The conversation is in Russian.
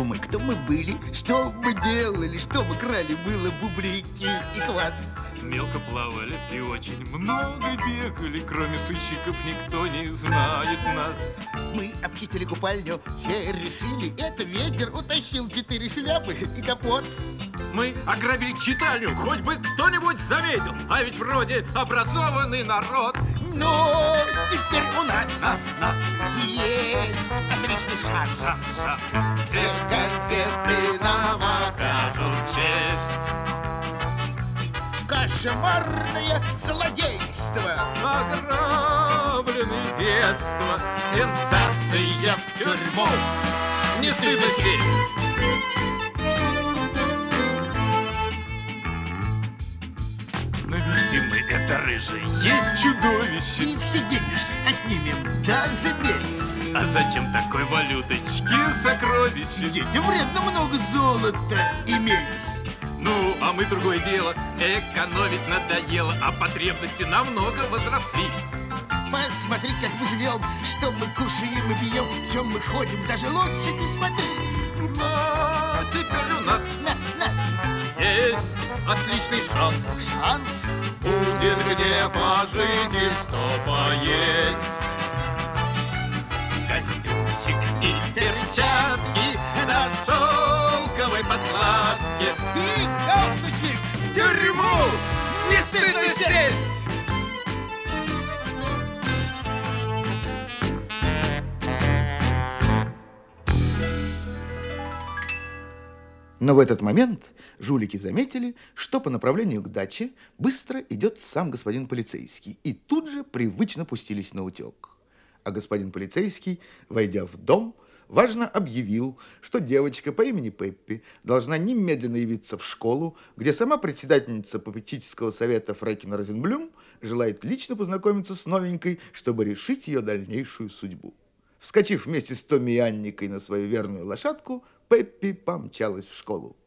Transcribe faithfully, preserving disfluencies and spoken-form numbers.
подумай, кто мы были, что мы делали, что мы крали, было бублики и квас. Мелко плавали и очень много бегали, кроме сыщиков никто не знает нас. Мы обчистили купальню, все решили, это ветер утащил четыре шляпы и капот. Мы ограбили читальню, хоть бы кто-нибудь заметил, а ведь вроде образованный народ. Но теперь у нас, Нас, нас, есть отличный шанс. шанс, шанс. Все газеты нам окажут честь. Кошмарное злодейство. Ограбленное детство, сенсация в тюрьму. Не стыдно сесть. Навестим мы это рыжее чудовище. И все денежки отнимем, даже медь. А зачем такой валюточки сокровища? Детям вредно много золота иметь. Ну, а мы другое дело. Экономить надоело, а потребности намного возросли. Посмотреть, как мы живем, что мы кушаем и пьем, в чем мы ходим, даже лучше не смотри. Но теперь у нас На, на, есть отличный шанс. шанс. Будет где пожить и что поесть. Костюмчик и перчатки на шелковой подкладке. И галстучек В тюрьму не стыдно сесть. Но в этот момент жулики заметили, что по направлению к даче быстро идет сам господин полицейский, и тут же привычно пустились на утек. А господин полицейский, войдя в дом, важно объявил, что девочка по имени Пеппи должна немедленно явиться в школу, где сама председательница попечительского совета Фрекин Розенблюм желает лично познакомиться с новенькой, чтобы решить ее дальнейшую судьбу. Вскочив вместе с Томми и Анникой на свою верную лошадку, Пеппи помчалась в школу.